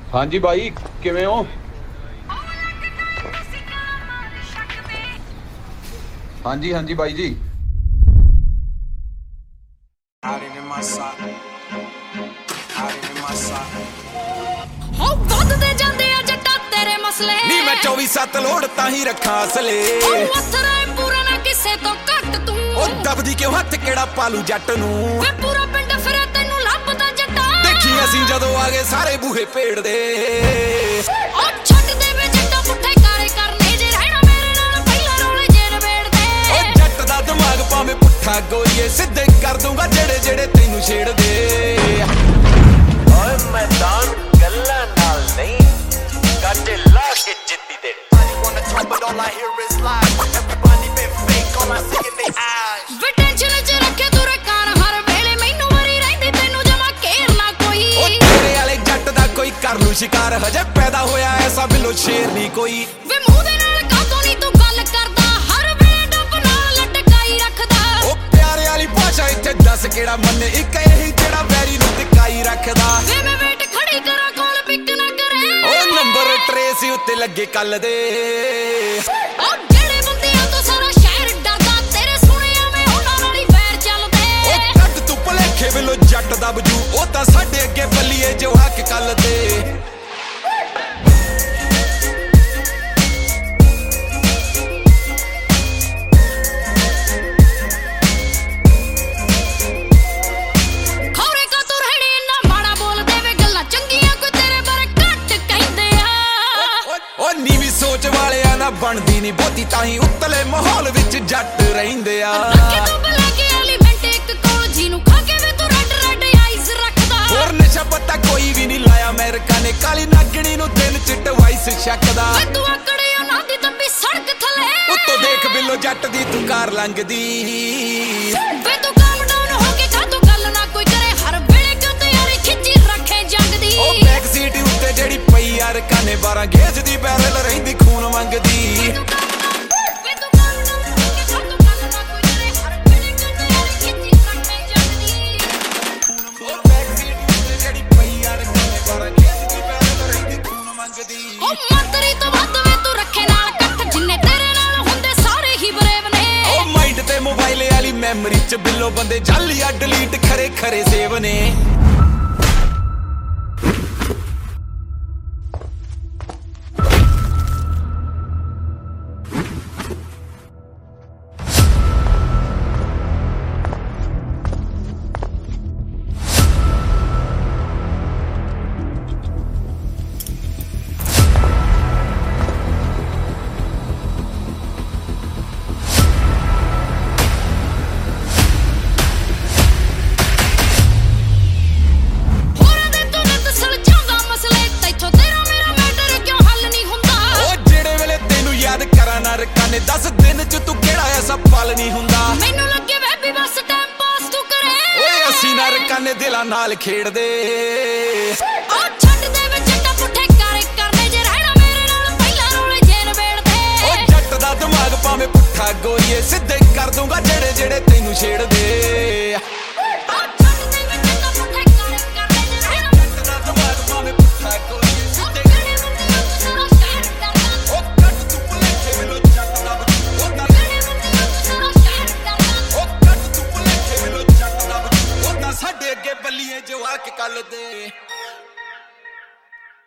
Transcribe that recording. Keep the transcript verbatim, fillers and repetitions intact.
ਹਾਂਜੀ ਬਾਈ, ਕਿਵੇਂ ਹੋ? ਹਾਂਜੀ ਹਾਂਜੀ ਬਾਈ ਜੀ। ਹੋ ਵੱਧਦੇ ਜਾਂਦੇ ਆ ਜੱਟਾ ਤੇਰੇ ਮਸਲੇ ਨੀ ਮੈਂ ਚੌਵੀ ਸੱਤ ਲੋੜ ਤਾਂ ਹੀ ਰੱਖਾਂ ਅਸਲੇ ਉਹ ਅਥਰੇ ਪੂਰਾ ਨਾ ਕਿਸੇ ਤੋਂ ਘੱਟ ਤੂੰ ਉਹ ਦਬਦੀ ਕਿਉਂ ਹੱਥ ਕਿਹੜਾ ਪਾਲੂ ਜੱਟ ਨੂੰ ਵੇ ਪੂਰਾ ਪਿੰਡ ਫਿਰੇ ਤੈਨੂੰ ਲੱਭਦਾ ਜੱਟਾ ਦੇਖੀ ਅਸੀਂ ਜਦੋਂ ਆ ਗਏ ਸਾਰੇ ਬੂਹੇ ਭੇੜਦੇ ਉਹ ਛੱਡ ਦੇ ਵੇ ਜੱਟਾ ਪੁੱਠੇ ਕਾਰੇ ਕਰਨੇ ਜੇ ਰਹਿਣਾ ਮੇਰੇ ਨਾਲ ਪਹਿਲਾਂ ਰੋਲੇ ਜੇ ਨਵੇੜਦੇ ਉਹ ਜੱਟ ਦਾ ਦਿਮਾਗ ਭਾਵੇਂ ਪੁੱਠਾ ਗੋਈਏ ਸਿੱਧੇ ਕਰ ਦੂੰਗਾ ਜਿਹੜੇ ਜਿਹੜੇ ਤੈਨੂੰ ਛੇੜਦੇ ਓਏ ਮੈਦਾਨ ਗੱਲਾਂ ਨਾਲ ਨਹੀਂ ਗੱਡੇ ਲਾ ਕੇ ਜਿੱਤੀ ਦੇ But all I hear is lies. Everybody been fake, all I see in their eyes. ਵੇ ਟੈਨਸ਼ਨ ਚ ਰੱਖੇ ਤੂੰ ਰਕਾਰ ਹਰ ਵੇਲੇ ਮੈਨੂੰ ਵਰੀ ਰਹਿੰਦੀ ਤੈਨੂੰ ਜਮਾ ਘੇਰ ਨਾ ਕੋਈ ਉਹ ਤੇਰੇ ਵਾਲੇ ਜੱਟ ਦਾ ਕੋਈ ਕਰ ਲੂ ਸ਼ਿਕਾਰ ਹਜੇ ਪੈਦਾ ਹੋਇਆ ਐਸਾ ਬਿੱਲੋ ਸ਼ੇਰ ਨਹੀਂ ਕੋਈ ਵੇ ਮੂੰਹ ਦੇ ਨਾਲ ਕਾਤੋਂ ਨਹੀਂ ਤੂੰ ਗੱਲ ਕਰਦਾ ਹਰ ਵੇਲੇ ਡੱਬ ਨਾਲ ਲਟਕਾਈ ਰੱਖਦਾ ਉਹ ਪਿਆਰੇ ਵਾਲੀ ਭਾਸ਼ਾ ਇੱਥੇ ਦੱਸ ਕਿਹੜਾ ਮੰਨੇ ਇੱਕ ਇਹੀ ਜਿਹੜਾ ਵੈਰੀ ਨੂੰ ਟਿਕਾਈ ਰੱਖਦਾ ਵੇ ਮੈਂ ਵੇਟ ਖੜੀ ਕਰਾਂ ਕੋਲ ਪਿਕ ਨਾ ਕਰੇ ਉਹ ਨੰਬਰ ਟਰੇਸ ਉੱਤੇ ਲੱਗੇ ਕੱਲ ਦੇ ਉਹ ਜਿਹੜੇ ਬੰਦਿਆਂ ਤੋਂ ਸਾਰਾ ਸ਼ਹਿਰ ਡਰਦਾ ਤੇਰੇ ਸੁਣਿਆ ਮੈਂ ਉਹਨਾਂ ਨਾਲ ਹੀ ਵੈਰ ਚੱਲਦੇ ਉਹ ਕੱਢ ਤੂੰ ਭਲੇਖੇ ਵੱਲੋਂ ਜੱਟ ਦਾ ਬਜੂ ਉਹ ਤਾਂ ਸਾਡੇ ਅੱਗੇ ਬੱਲੀਏ ਜੋ ਹੱਕ ਕੱਲ ਦੇ ਖੌਰੇ ਕਾ ਤੂੰ ਰਹਿਣੀ ਇੰਨਾ ਮਾੜਾ ਬੋਲਦੇ ਵੇ ਗੱਲਾਂ ਚੰਗੀਆਂ ਕੋਈ ਤੇਰੇ ਬਾਰੇ ਘੱਟ ਕਹਿੰਦੇ ਆ ਉਹ ਨੀਵੀਂ ਸੋਚ ਵਾਲਿਆਂ ਨਾਲ ਬਣਦੀ ਨਹੀਂ ਬਹੁਤੀ ਤਾਂ ਹੀ ਉੱਤਲੇ ਮਾਹੌਲ ਵਿੱਚ ਜੱਟ ਰਹਿੰਦੇ ਆ ਰੱਖੇ ਤੂੰ ਬਲਾ ਕੇ ਐਲੀਮੈਂਟ ਇੱਕ ਕੋਲ ਜੀ ਨੂੰ ਖਾ ਕੇ ਵੇ ਤੂੰ ਰੈਡ ਰੈਡ ਆਈਜ਼ ਰੱਖਦਾ ਹੋਰ ਨਸ਼ਾ ਪੱਤਾ ਕੋਈ ਵੀ ਨਹੀਂ ਲਾਇਆ ਅਮਰੀਕਾ ਨੇ ਕਾਲੀ ਨਾਗਣੀ ਨੂੰ ਦਿਨ ਚ ਟਵਾਈਸ ਛੱਕਦਾ ਵੇ ਤੂੰ ਆਕੜੇ ਉਹਨਾਂ ਦੀ ਤੰਬੀ ਸੜਕ ਥੱਲੇ ਉੱਤੋਂ ਦੇਖ ਬਿੱਲੋ ਜੱਟ ਦੀ ਤੂੰ ਕਾਰ ਲੰਘਦੀ ਵੇ ਤੂੰ ਕਾਮ ਡਾਊਨ ਹੋ ਕੇ ਕਾ ਤੂੰ ਗੱਲ ਨਾ ਕੋਈ ਕਰੇ ਹਰ ਵੇਲੇ ਕਿਉਂ ਤਿਆਰੀ ਖਿੱਚੀ ਰੱਖੇ ਜੰਗ ਦੀ ਉਹ ਬੈਕ ਸੀਟ ਉੱਤੇ ਜਿਹੜੀ ਪਈ ਯਾਰ ਕਾਨੇ ਬਾਰਾਂ ਗੇਜ ਦੀ ਬੈਰਲ ਰਹਿੰਦੀ ਖੂਨ ਮੰਗਦੀ ਵੇ ਤੂੰ ਕਾਮ ਡਾਊਨ ਹੋ ਕੇ ਕਾ ਤੂੰ ਗੱਲ ਨਾ ਕੋਈ ਕਰੇ ਹਰ ਵੇਲੇ ਕਿਉਂ ਤਿਆਰੀ ਖਿੱਚੀ ਰੱਖੇ ਜੰਗ ਦੀ ਉਹ ਬੈਕ ਸੀਟ ਉੱਤੇ ਜਿਹੜੀ ਪਈ ਯਾਰ ਕਾਨੇ ਬਾਰਾਂ ਗੇਜ ਦੀ ਬੈਰਲ ਰਹਿੰਦੀ ਖੂਨ ਮੰਗਦੀ ਉਹ ਮੰਤਰੀ ਤੋਂ ਵੱਧ ਵੇ ਤੂੰ ਰੱਖੇ ਨਾਲ ਕੱਠ ਜਿੰਨੇ ਤੇਰੇ ਨਾਲ ਹੁੰਦੇ ਸਾਰੇ ਹੀ ਬਰੇਵ ਨੇ ਉਹ ਮਾਈਂਡ ਤੇ ਮੋਬਾਈਲ ਵਾਲੀ ਮੈਮਰੀ ਚ ਬਿੱਲੋ ਬੰਦੇ ਜਾਲੀਆ ਡਿਲੀਟ ਖਰੇ ਖਰੇ ਸੇਵ ਨੇ ਹੋਰਾਂ ਦੇ ਤੂੰ ਨਿੱਤ ਸੁਲਝਾਉਂਦਾ ਮਸਲੇ ਤੈਥੋਂ ਤੇਰਾ ਮੇਰਾ ਮੈਟਰ ਕਿਉਂ ਹੱਲ ਨਹੀਂ ਹੁੰਦਾ ਉਹ ਜਿਹੜੇ ਵੇਲੇ ਤੈਨੂੰ ਯਾਦ ਕਰਾਂ ਨਾ ਰਕਾਨੇ ਦਸ ਦਿਨ ਚ ਤੂੰ ਕਿਹੜਾ ਐਸਾ ਪਲ ਨਹੀਂ ਹੁੰਦਾ ਮੈਨੂੰ ਲੱਗੇ ਵੈ ਵੀ ਬਸ ਟਾਈਮ ਪਾਸ ਤੂੰ ਕਰੇ ਓਏ ਅਸੀਂ ਨਾ ਰਕਾਨੇ ਦਿਲਾਂ ਨਾਲ ਖੇਡਦੇ ਉਹ ਛੱਡ ਦੇ ਵੇ ਜੱਟਾ ਪੁੱਠੇ ਕਾਰੇ ਕਰਨੇ ਜੇ ਰਹਿਣਾ ਮੇਰੇ ਨਾਲ ਪਹਿਲਾਂ ਰੋਲੇ ਜੇ ਨਵੇੜਦੇ ਉਹ ਜੱਟ ਦਾ ਦਿਮਾਗ ਭਾਵੇਂ ਪੁੱਠਾ ਗੋਈਏ ਸਿੱਧੇ ਕਰ ਦੂੰਗਾ ਜਿਹੜੇ ਜਿਹੜੇ ਤੈਨੂੰ ਛੇੜਦੇ ਉਹ ਛੱਡ ਦੇ ਵੇ ਜੱਟਾ ਪੁੱਠੇ ਕਾਰੇ ਕਰਨੇ ਜੇ ਰਹਿਣਾ ਜੱਟ ਦਾ ਦਿਮਾਗ ਭਾਵੇਂ ਪੁੱਠਾ ਗੋਈਏ ਸਿੱਧੇ ਜਿਹੜੇ ਬੰਦਿਆਂ ਤੋਂ ਸਾਰਾ ਸ਼ਹਿਰ ਡਰਦਾ ਉਹ ਕੱਢ ਤੂੰ ਭਲੇਖੇ ਵੱਲੋਂ ਜੱਟ ਦਾ ਬਜੂ ਉਹ ਤਾਂ ਜਿਹੜੇ ਬੰਦਿਆਂ ਤੋਂ ਸਾਰਾ ਸ਼ਹਿਰ ਡਰਦਾ ਉਹ ਕੱਢ ਤੂੰ ਭਲੇਖੇ ਵੱਲੋਂ ਜੱਟ ਦਾ ਬਜੂ ਉਹ ਤਾਂ ਸਾਡੇ ਅੱਗੇ ਬੱਲੀਏ ਜੋ ਹੱਕ ਕੱਲ ਦੇ